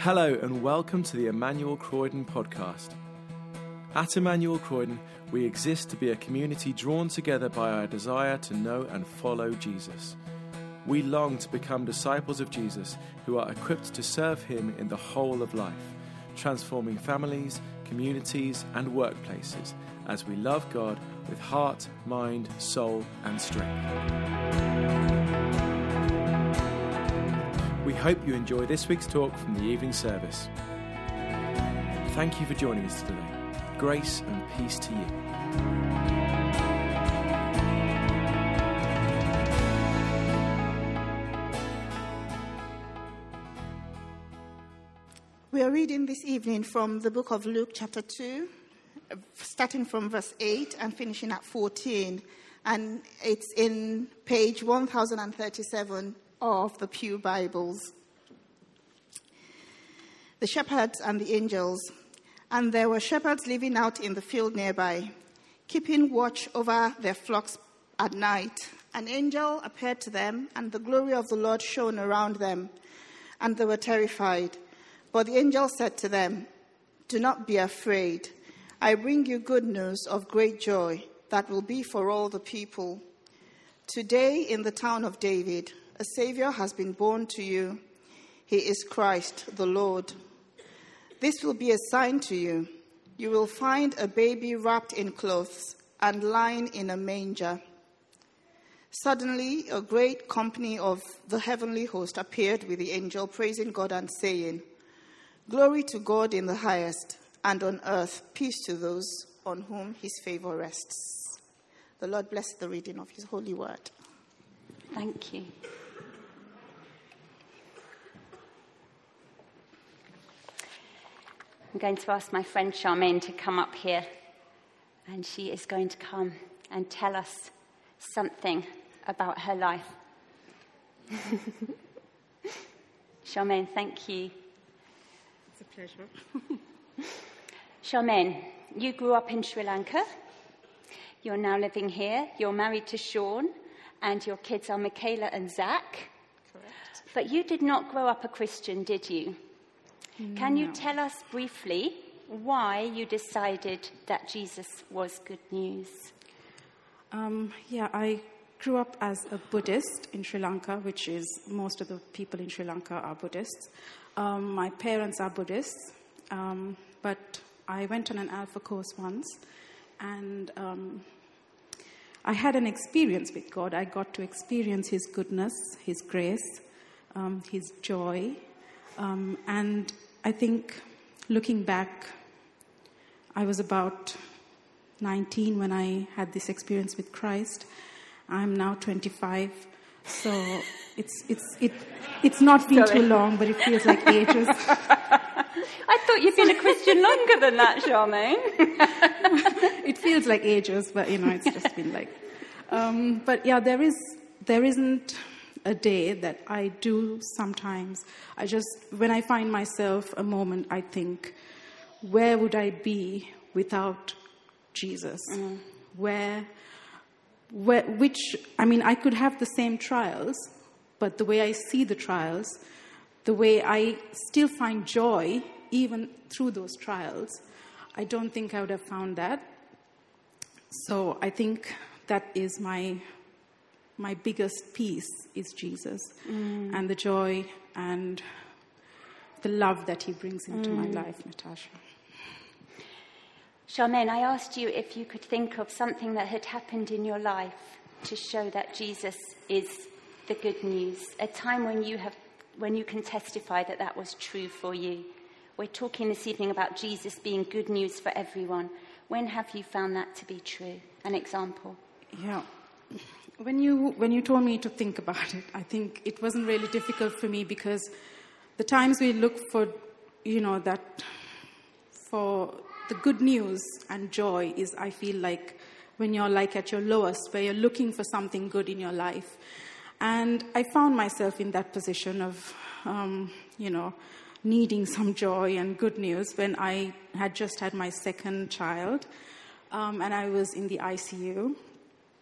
Hello and welcome to the Emmanuel Croydon podcast. At Emmanuel Croydon, we exist to be a community drawn together by our desire to know and follow Jesus. We long to become disciples of Jesus who are equipped to serve him in the whole of life, transforming families, communities and workplaces as we love God with heart, mind, soul and strength. We hope you enjoy this week's talk from the evening service. Thank you for joining us today. Grace and peace to you. We are reading this evening from the book of Luke chapter 2, starting from verse 8 and finishing at 14. And it's in page 1037 of the Pew Bibles. The shepherds and the angels. And there were shepherds living out in the field nearby, keeping watch over their flocks at night. An angel appeared to them, and the glory of the Lord shone around them, and they were terrified. But the angel said to them, "Do not be afraid. I bring you good news of great joy that will be for all the people. Today in the town of David, a Savior has been born to you. He is Christ the Lord. This will be a sign to you. You will find a baby wrapped in clothes and lying in a manger." Suddenly, a great company of the heavenly host appeared with the angel, praising God and saying, "Glory to God in the highest, and on earth peace to those on whom his favor rests." The Lord bless the reading of his holy word. Thank you. I'm going to ask my friend Charmaine to come up here, and she is going to come and tell us something about her life. Charmaine, thank you. It's a pleasure. Charmaine, you grew up in Sri Lanka. You're now living here. You're married to Sean, and your kids are Michaela and Zach. Correct. But you did not grow up a Christian, did you? Can you No. tell us briefly why you decided that Jesus was good news? I grew up as a Buddhist in Sri Lanka, which is most of the people in Sri Lanka are Buddhists. My parents are Buddhists, but I went on an Alpha course once, and I had an experience with God. I got to experience his goodness, his grace, his joy, and I think looking back, I was about 19 when I had this experience with Christ. I'm now 25, so it's not been too long, but it feels like ages. I thought you'd been a Christian longer than that, Charmaine. It feels like ages, but it's just been like. But yeah, there isn't a day that I do sometimes. When I find myself a moment, I think, where would I be without Jesus? I could have the same trials, but the way I see the trials, the way I still find joy even through those trials, I don't think I would have found that. So I think that is my biggest piece is Jesus and the joy and the love that he brings into my life, Natasha. Charmaine, I asked you if you could think of something that had happened in your life to show that Jesus is the good news, a time when you can testify that that was true for you. We're talking this evening about Jesus being good news for everyone. When have you found that to be true? An example. Yeah. When you told me to think about it, I think it wasn't really difficult for me because the times we look for, that for the good news and joy is, I feel like, when you're like at your lowest, where you're looking for something good in your life. And I found myself in that position of, needing some joy and good news when I had just had my second child, and I was in the ICU.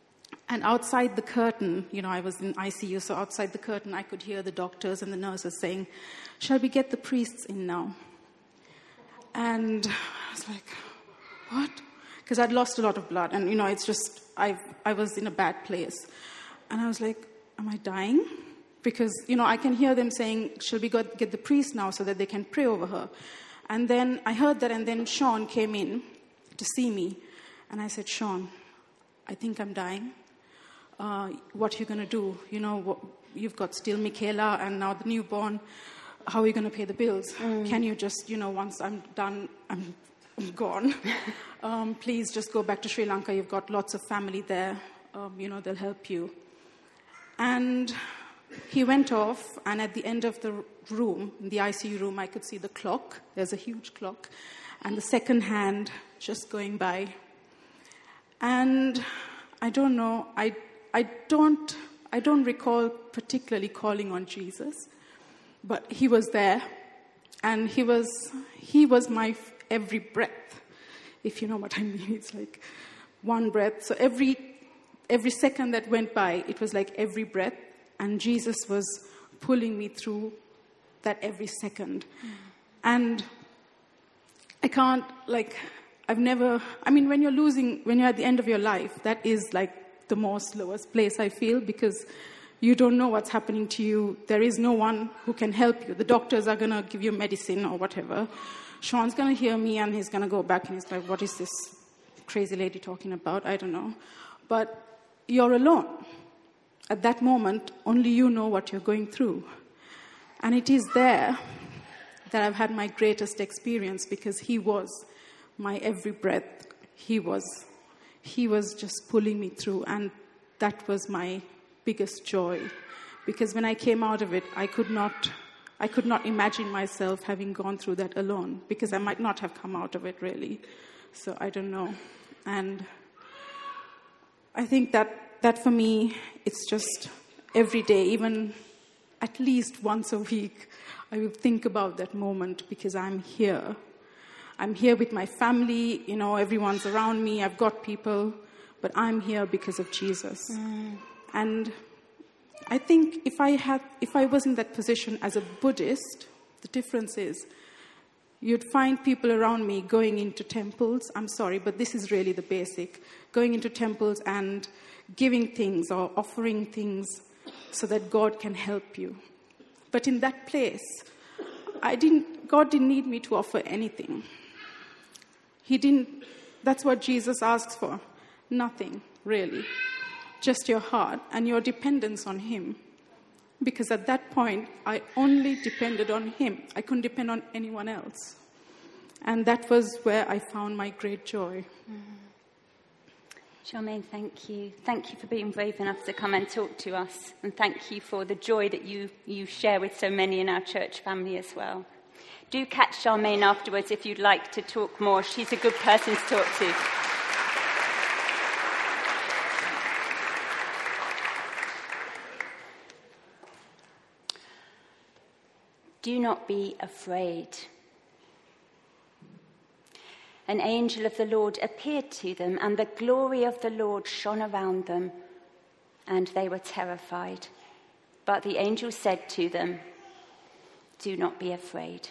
And outside the curtain, I was in ICU, so outside the curtain I could hear the doctors and the nurses saying, "Shall we get the priests in now?" And I was like, what? Because I'd lost a lot of blood, and it's just, I was in a bad place. And I was like, am I dying? Because, I can hear them saying, "Shall we get the priest now so that they can pray over her?" And then I heard that, and then Sean came in to see me. And I said, "Sean, I think I'm dying. What are you going to do? You've got still Michaela and now the newborn. How are you going to pay the bills? Can you just, once I'm done, I'm gone. Please just go back to Sri Lanka. You've got lots of family there. They'll help you." And he went off, and at the end of the room, in the ICU room, I could see the clock. There's a huge clock, and the second hand just going by. And I don't know, I don't recall particularly calling on Jesus, but he was there, and he was my every breath, if you know what I mean. It's like one breath. So every second that went by, it was like every breath, and Jesus was pulling me through that every second. And I can't, when you're at the end of your life, that is like the most lowest place, I feel, because you don't know what's happening to you. There is no one who can help you. The doctors are going to give you medicine or whatever. Sean's going to hear me, and he's going to go back, and he's like, "What is this crazy lady talking about?" I don't know. But you're alone. At that moment, only you know what you're going through. And it is there that I've had my greatest experience, because he was my every breath. He was just pulling me through, and that was my biggest joy. Because when I came out of it, I could not imagine myself having gone through that alone, because I might not have come out of it really. So I don't know. And I think that for me, it's just every day, even at least once a week, I will think about that moment, because I'm here. I'm here with my family, everyone's around me, I've got people, but I'm here because of Jesus. And I think if I was in that position as a Buddhist, the difference is you'd find people around me going into temples. I'm sorry, but this is really the basic. Going into temples and giving things or offering things so that God can help you. But in that place, God didn't need me to offer anything. That's what Jesus asks for. Nothing, really. Just your heart and your dependence on him. Because at that point, I only depended on him. I couldn't depend on anyone else. And that was where I found my great joy. Charmaine, thank you. Thank you for being brave enough to come and talk to us. And thank you for the joy that you share with so many in our church family as well. Do catch Charmaine afterwards if you'd like to talk more. She's a good person to talk to. Do not be afraid. An angel of the Lord appeared to them, and the glory of the Lord shone around them, and they were terrified. But the angel said to them, "Do not be afraid."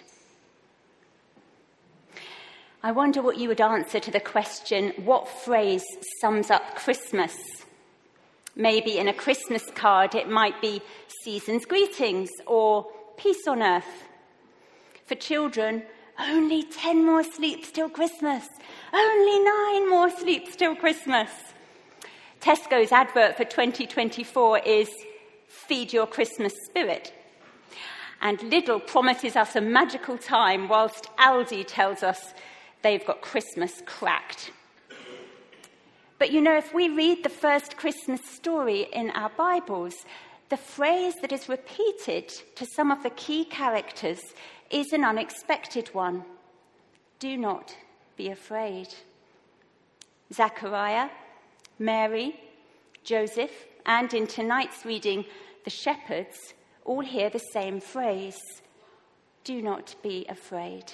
I wonder what you would answer to the question, what phrase sums up Christmas? Maybe in a Christmas card it might be season's greetings or peace on earth. For children, only 10 more sleeps till Christmas. Only 9 more sleeps till Christmas. Tesco's advert for 2024 is feed your Christmas spirit. And Lidl promises us a magical time, whilst Aldi tells us they've got Christmas cracked. But if we read the first Christmas story in our Bibles, the phrase that is repeated to some of the key characters is an unexpected one. Do not be afraid. Zachariah, Mary, Joseph, and in tonight's reading, the shepherds all hear the same phrase. Do not be afraid.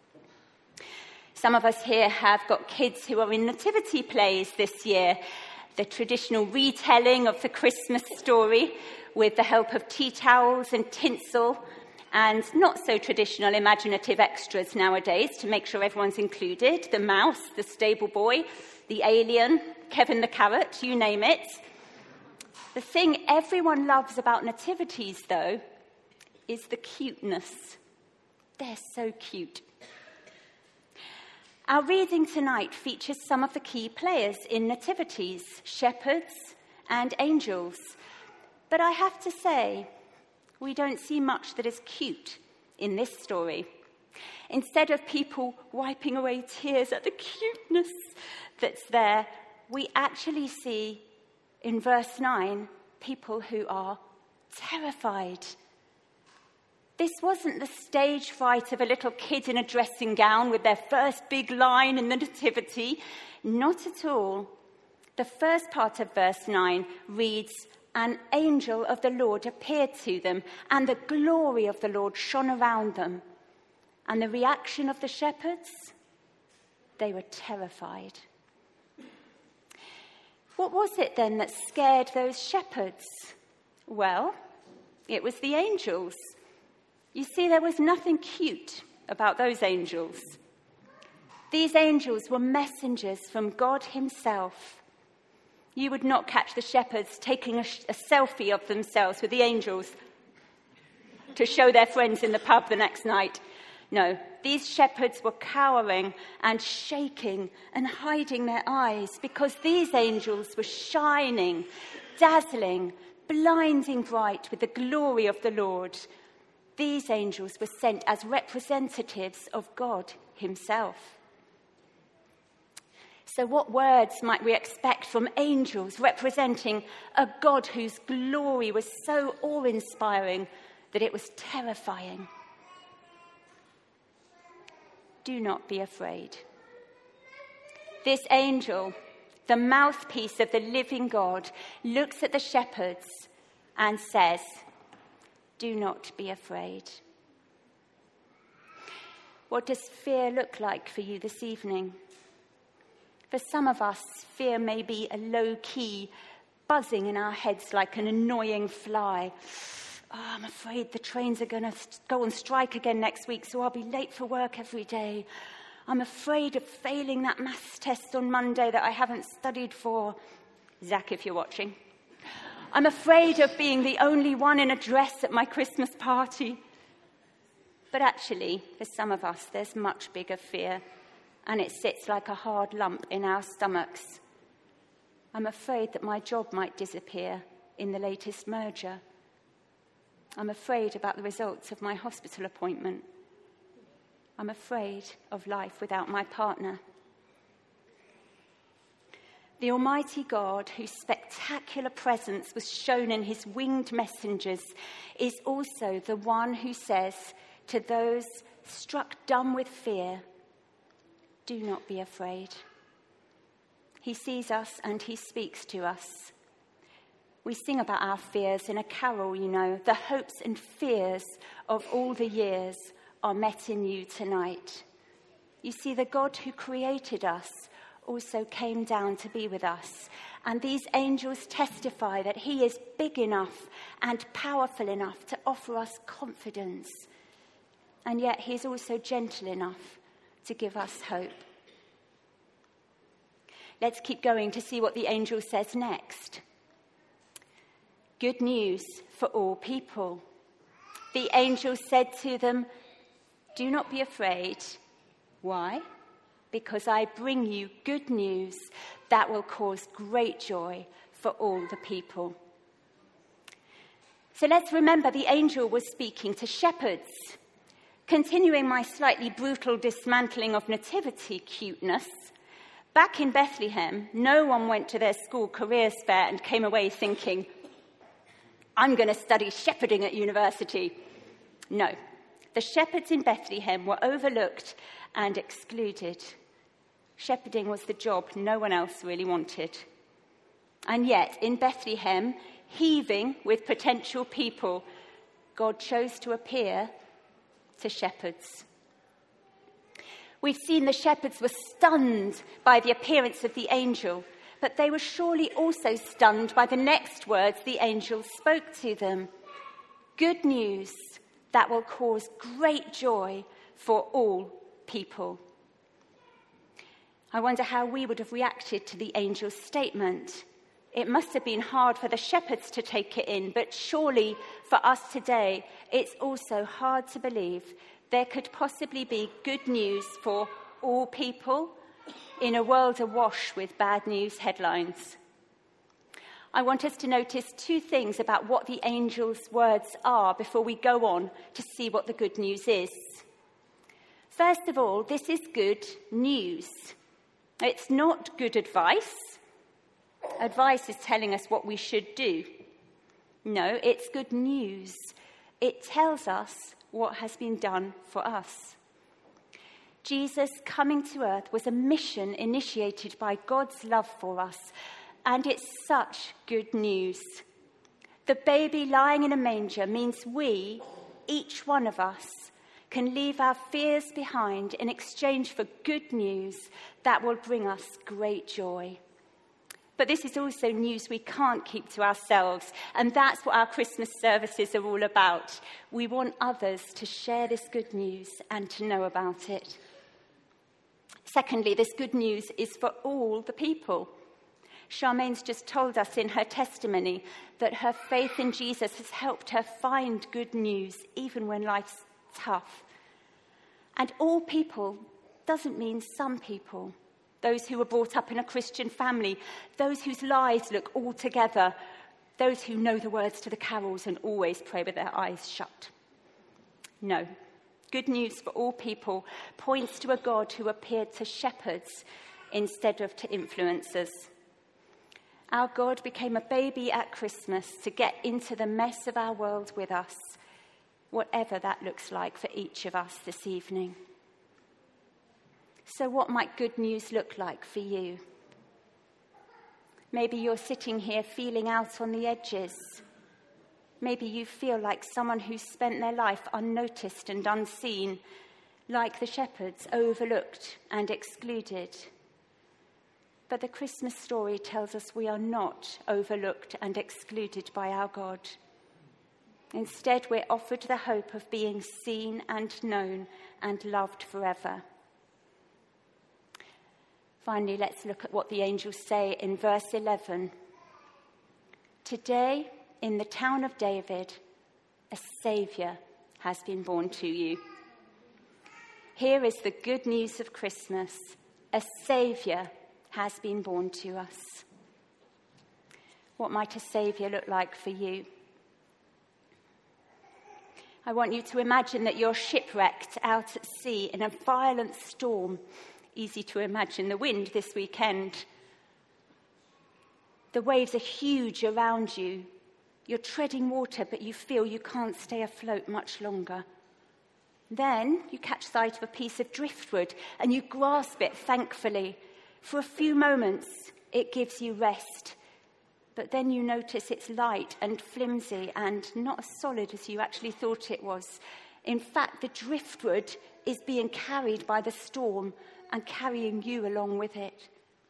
Some of us here have got kids who are in nativity plays this year. the traditional retelling of the Christmas story with the help of tea towels and tinsel and not so traditional imaginative extras nowadays to make sure everyone's included. The mouse, the stable boy, the alien, Kevin the carrot, you name it. The thing everyone loves about nativities, though, is the cuteness. They're so cute. Our reading tonight features some of the key players in nativities, shepherds and angels. But I have to say, we don't see much that is cute in this story. Instead of people wiping away tears at the cuteness that's there, we actually see in verse 9 people who are terrified. This wasn't the stage fright of a little kid in a dressing gown with their first big line in the nativity. Not at all. The first part of verse 9 reads, "An angel of the Lord appeared to them, and the glory of the Lord shone around them." And the reaction of the shepherds? They were terrified. What was it then that scared those shepherds? Well, it was the angels. You see, there was nothing cute about those angels. These angels were messengers from God himself. You would not catch the shepherds taking a selfie of themselves with the angels to show their friends in the pub the next night. No, these shepherds were cowering and shaking and hiding their eyes because these angels were shining, dazzling, blinding bright with the glory of the Lord. These angels were sent as representatives of God himself. So what words might we expect from angels representing a God whose glory was so awe-inspiring that it was terrifying? Do not be afraid. This angel, the mouthpiece of the living God, looks at the shepherds and says, "Do not be afraid." What does fear look like for you this evening? For some of us, fear may be a low-key buzzing in our heads like an annoying fly. "Oh, I'm afraid the trains are going to go on strike again next week, so I'll be late for work every day. I'm afraid of failing that maths test on Monday that I haven't studied for." Zach, if you're watching. "I'm afraid of being the only one in a dress at my Christmas party." But actually, for some of us, there's much bigger fear, and it sits like a hard lump in our stomachs. I'm afraid that my job might disappear in the latest merger. I'm afraid about the results of my hospital appointment. I'm afraid of life without my partner. The Almighty God, whose spectacular presence was shown in his winged messengers, is also the one who says to those struck dumb with fear, "Do not be afraid." He sees us and he speaks to us. We sing about our fears in a carol, you know. The hopes and fears of all the years are met in you tonight. You see, the God who created us also came down to be with us. And these angels testify that he is big enough and powerful enough to offer us confidence. And yet he is also gentle enough to give us hope. Let's keep going to see what the angel says next. Good news for all people. The angel said to them, "Do not be afraid." Why? Because I bring you good news that will cause great joy for all the people. So let's remember the angel was speaking to shepherds. Continuing my slightly brutal dismantling of nativity cuteness, back in Bethlehem, no one went to their school careers fair and came away thinking, "I'm going to study shepherding at university." No, the shepherds in Bethlehem were overlooked and excluded. Shepherding was the job no one else really wanted. And yet, in Bethlehem, heaving with potential people, God chose to appear to shepherds. We've seen the shepherds were stunned by the appearance of the angel, But they were surely also stunned by the next words the angel spoke to them. Good news that will cause great joy for all people. I wonder how we would have reacted to the angel's statement. It must have been hard for the shepherds to take it in, but surely for us today, it's also hard to believe there could possibly be good news for all people in a world awash with bad news headlines. I want us to notice two things about what the angel's words are before we go on to see what the good news is. First of all, this is good news. It's not good advice. Advice is telling us what we should do. No, it's good news. It tells us what has been done for us. Jesus coming to earth was a mission initiated by God's love for us, and it's such good news. The baby lying in a manger means we, each one of us, can leave our fears behind in exchange for good news that will bring us great joy. But this is also news we can't keep to ourselves, and that's what our Christmas services are all about. We want others to share this good news and to know about it. Secondly, this good news is for all the people. Charmaine's just told us in her testimony that her faith in Jesus has helped her find good news even when life's tough. And all people doesn't mean some people. Those who were brought up in a Christian family, those whose lives look all together, those who know the words to the carols and always pray with their eyes shut. No, good news for all people points to a God who appeared to shepherds instead of to influencers. Our God became a baby at Christmas to get into the mess of our world with us, whatever that looks like for each of us this evening. So what might good news look like for you? Maybe you're sitting here feeling out on the edges. Maybe you feel like someone who's spent their life unnoticed and unseen, like the shepherds, overlooked and excluded. But the Christmas story tells us we are not overlooked and excluded by our God. Instead, we're offered the hope of being seen and known and loved forever. Finally, let's look at what the angels say in verse 11. Today, in the town of David, a Saviour has been born to you. Here is the good news of Christmas. A Saviour has been born to us. What might a Saviour look like for you? I want you to imagine that you're shipwrecked out at sea in a violent storm. Easy to imagine the wind this weekend. The waves are huge around you. You're treading water, but you feel you can't stay afloat much longer. Then you catch sight of a piece of driftwood and you grasp it thankfully. For a few moments, it gives you rest. But then you notice it's light and flimsy and not as solid as you actually thought it was. In fact, the driftwood is being carried by the storm and carrying you along with it.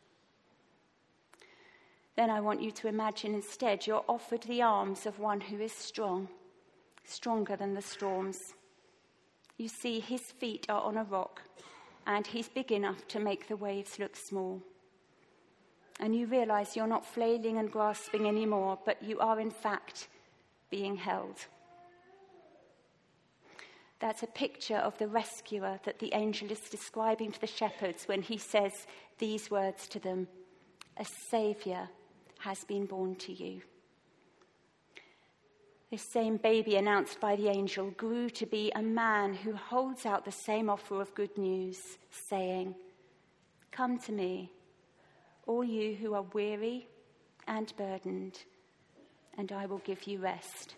Then I want you to imagine instead you're offered the arms of one who is strong, stronger than the storms. You see, his feet are on a rock, and he's big enough to make the waves look small. And you realize you're not flailing and grasping anymore, but you are in fact being held. That's a picture of the rescuer that the angel is describing to the shepherds when he says these words to them, a Saviour has been born to you. This same baby announced by the angel grew to be a man who holds out the same offer of good news, saying, come to me, all you who are weary and burdened, and I will give you rest.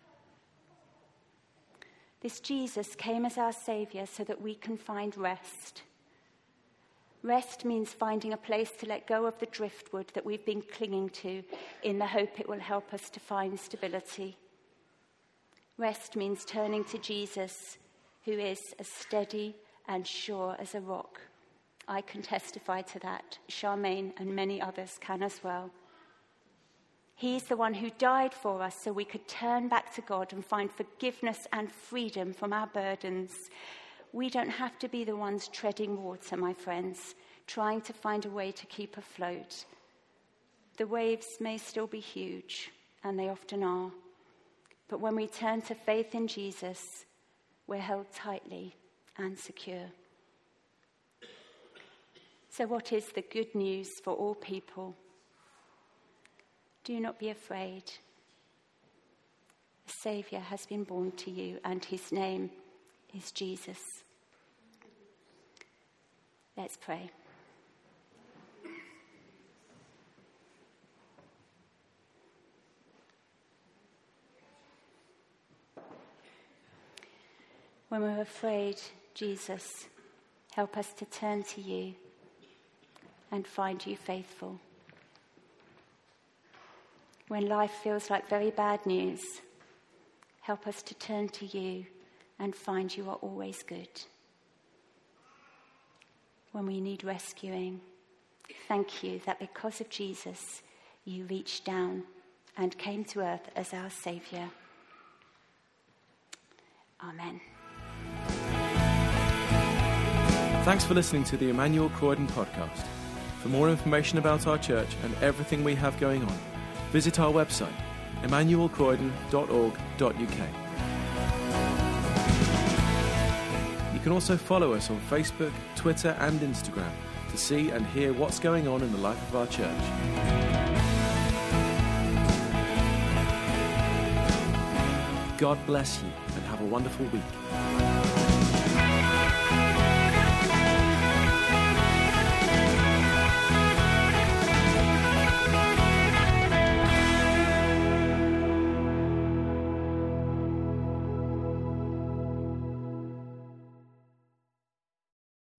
This Jesus came as our Saviour so that we can find rest. Rest means finding a place to let go of the driftwood that we've been clinging to in the hope it will help us to find stability. Rest means turning to Jesus, who is as steady and sure as a rock, I can testify to that. Charmaine and many others can as well. He's the one who died for us so we could turn back to God and find forgiveness and freedom from our burdens. We don't have to be the ones treading water, my friends, trying to find a way to keep afloat. The waves may still be huge, and they often are. But when we turn to faith in Jesus, we're held tightly and secure. So what is the good news for all people? Do not be afraid. A Saviour has been born to you, and his name is Jesus. Let's pray. When we're afraid, Jesus, help us to turn to you and find you faithful. When life feels like very bad news, help us to turn to you and find you are always good. When we need rescuing, thank you that because of Jesus, you reached down and came to earth as our Saviour. Amen. Thanks for listening to the Emmanuel Croydon podcast. For more information about our church and everything we have going on, visit our website, emmanuelcroydon.org.uk. You can also follow us on Facebook, Twitter and Instagram to see and hear what's going on in the life of our church. God bless you and have a wonderful week.